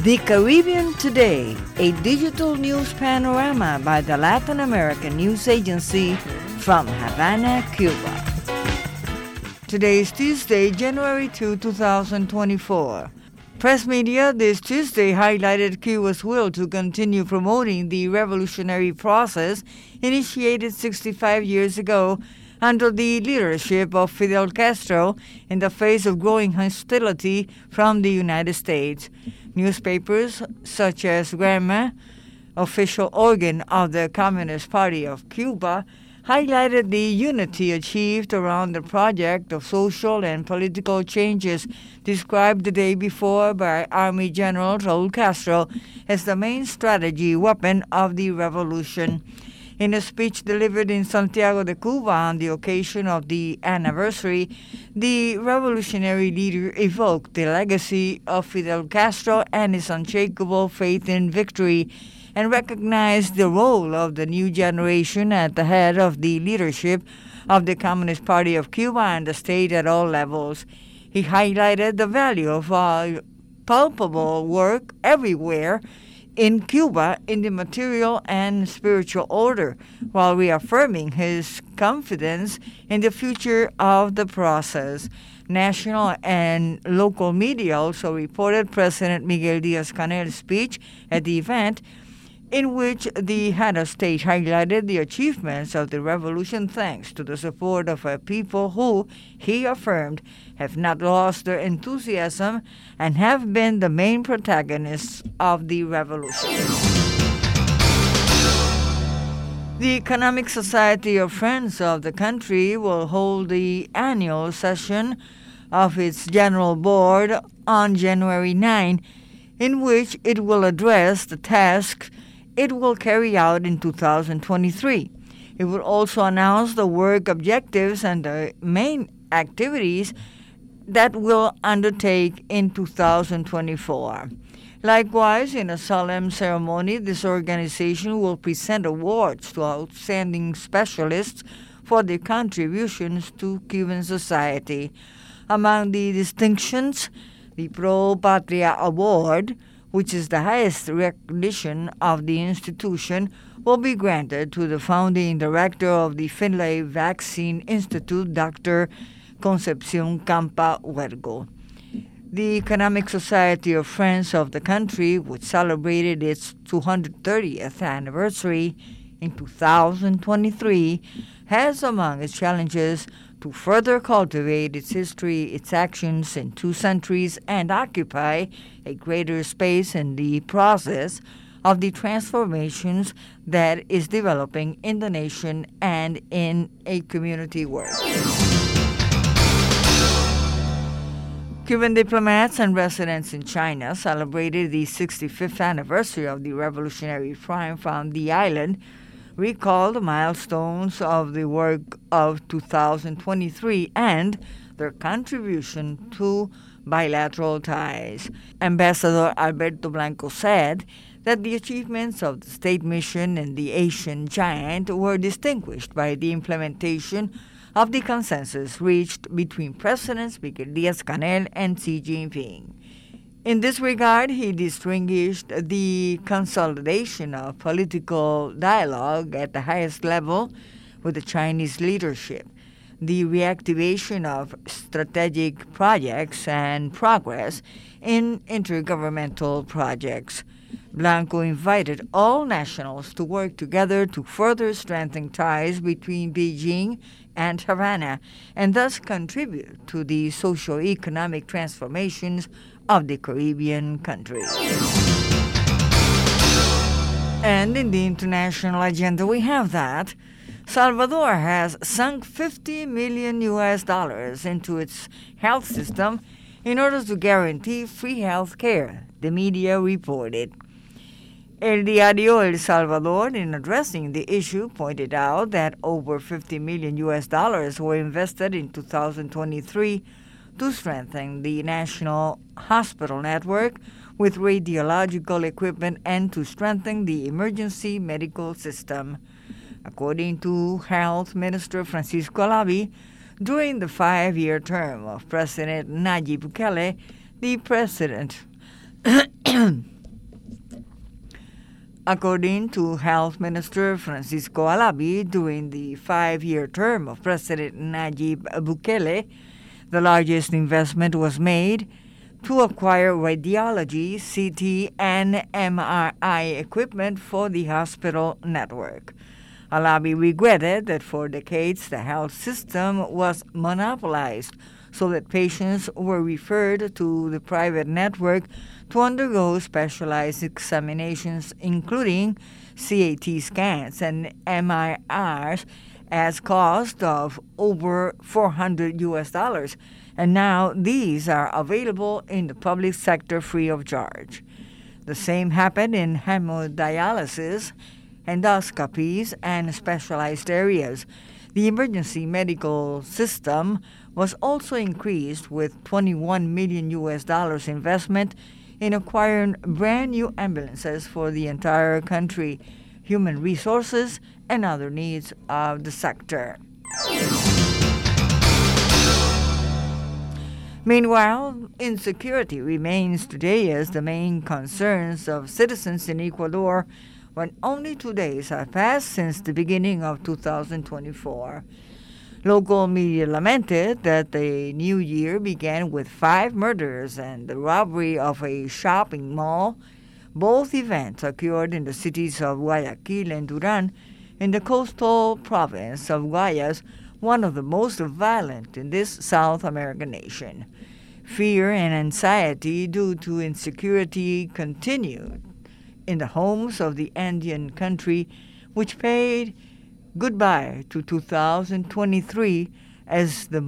The Caribbean Today, a digital news panorama by the Latin American News Agency from Havana, Cuba. Today is Tuesday, January 2, 2024. Press media this Tuesday highlighted Cuba's will to continue promoting the revolutionary process initiated 65 years ago under the leadership of Fidel Castro in the face of growing hostility from the United States. Newspapers such as Grama, official organ of the Communist Party of Cuba, highlighted the unity achieved around the project of social and political changes described the day before by Army General Raul Castro as the main strategy weapon of the revolution. In a speech delivered in Santiago de Cuba on the occasion of the anniversary, the revolutionary leader evoked the legacy of Fidel Castro and his unshakable faith in victory, and recognized the role of the new generation at the head of the leadership of the Communist Party of Cuba and the state at all levels. He highlighted the value of palpable work everywhere in Cuba in the material and spiritual order, while reaffirming his confidence in the future of the process. National and local media also reported President Miguel Díaz-Canel's speech at the event, in which the head of state highlighted the achievements of the revolution thanks to the support of a people who, he affirmed, have not lost their enthusiasm and have been the main protagonists of the revolution. The Economic Society of Friends of the Country will hold the annual session of its General Board on January 9, in which it will address the tasks it will carry out in 2023. It will also announce the work objectives and the main activities that will undertake in 2024. Likewise, in a solemn ceremony, this organization will present awards to outstanding specialists for their contributions to Cuban society. Among the distinctions, the Pro Patria Award, which is the highest recognition of the institution, will be granted to the founding director of the Finlay Vaccine Institute, Dr. Concepcion Campa Huergo. The Economic Society of Friends of the Country, which celebrated its 230th anniversary in 2023, has among its challenges to further cultivate its history, its actions in 2 centuries, and occupy a greater space in the process of the transformations that is developing in the nation and in a community work. Cuban diplomats and residents in China celebrated the 65th anniversary of the revolutionary triumph on the island, recalled the milestones of the work of 2023 and their contribution to bilateral ties. Ambassador Alberto Blanco said that the achievements of the state mission in the Asian giant were distinguished by the implementation of the consensus reached between Presidents Miguel Díaz-Canel and Xi Jinping. In this regard, he distinguished the consolidation of political dialogue at the highest level with the Chinese leadership, the reactivation of strategic projects and progress in intergovernmental projects. Blanco invited all nationals to work together to further strengthen ties between Beijing and Havana and thus contribute to the socio-economic transformations of the Caribbean countries. And in the international agenda, we have that Salvador has sunk $50 million into its health system in order to guarantee free health care, the media reported. El Diario El Salvador, in addressing the issue, pointed out that over $50 million were invested in 2023 to strengthen the national hospital network with radiological equipment and to strengthen the emergency medical system. According to Health Minister Francisco Alavi, during the 5-year term of President Nayib Bukele, the president According to Health Minister Francisco Alabi, during the 5-year term of President Nayib Bukele, the largest investment was made to acquire radiology, CT, and MRI equipment for the hospital network. Alabi regretted that for decades the health system was monopolized so that patients were referred to the private network to undergo specialized examinations, including CAT scans and MRIs, at cost of over $400, and now these are available in the public sector free of charge. The same happened in hemodialysis, endoscopies, and specialized areas. The emergency medical system was also increased with $21 million investment in acquiring brand new ambulances for the entire country, human resources, and other needs of the sector. Meanwhile, insecurity remains today as the main concerns of citizens in Ecuador when only 2 days have passed since the beginning of 2024. Local media lamented that the new year began with 5 murders and the robbery of a shopping mall. Both events occurred in the cities of Guayaquil and Duran, in the coastal province of Guayas, one of the most violent in this South American nation. Fear and anxiety due to insecurity continued in the homes of the Andean country, which paid goodbye to 2023 as the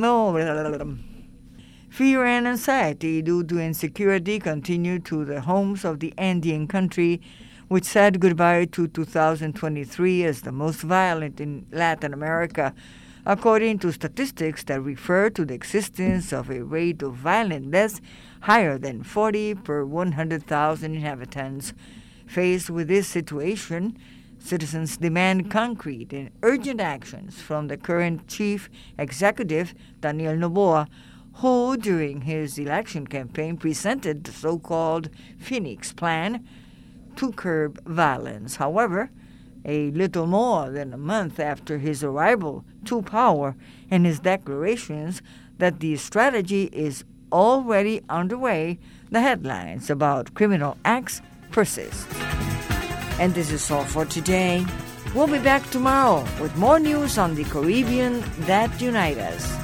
fear and anxiety due to insecurity continued to the homes of the Andean country, which said goodbye to 2023 as the most violent in Latin America, according to statistics that refer to the existence of a rate of violent deaths higher than 40 per 100,000 inhabitants. Faced with this situation, citizens demand concrete and urgent actions from the current chief executive, Daniel Noboa, who, during his election campaign, presented the so-called Phoenix Plan to curb violence. However, a little more than a month after his arrival to power and his declarations that the strategy is already underway, the headlines about criminal acts persist. And this is all for today. We'll be back tomorrow with more news on the Caribbean that unite us.